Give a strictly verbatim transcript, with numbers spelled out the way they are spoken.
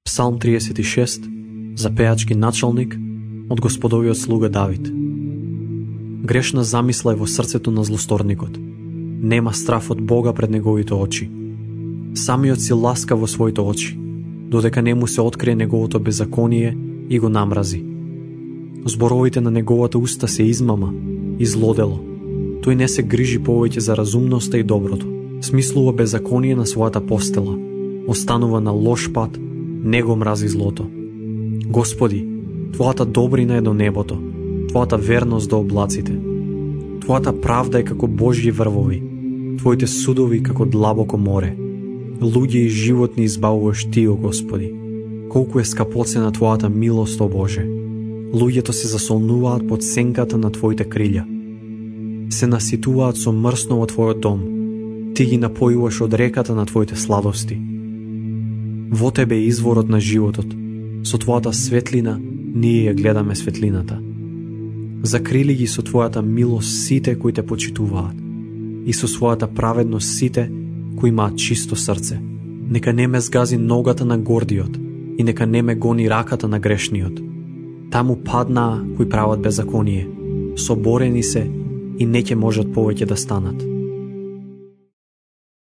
Псалм триесет и шест за пејачки началник од Господовиот слуга Давид. Грешна замисла е во срцето на злосторникот. Нема страф од Бога пред неговите очи. Самиот си ласка во своите очи, додека не му се открие неговото беззаконие и го намрази. Зборовите на неговата уста се измама и злодело. Тој не се грижи повеќе за разумноста и доброто. Смислува беззаконие на својата постела. Останува на лош пат, не го мрази злото. Господи, Твојата добрина е до небото, Твојата верност до облаците. Твојата правда е како Божји врвови, Твоите судови како длабоко море. Луѓе и животни избавуваш Ти, о Господи. Колку е скапоцена Твојата милост, о Боже. Луѓето се засолнуваат под сенката на Твоите крилја. Се наситуваат со мрсно во Твојот дом. Ти ги напојуваш од реката на Твоите сладости. Во Тебе е изворот на животот. Со Твојата светлина ние ја гледаме светлината. Закрили ги со Твојата милост сите кои Те почитуваат и со својата праведност сите кои имаат чисто срце. Нека не ме згази ногата на гордиот и нека не ме гони раката на грешниот. Таму паднаа кои прават беззаконие, соборени се и не ќе можат повеќе да станат.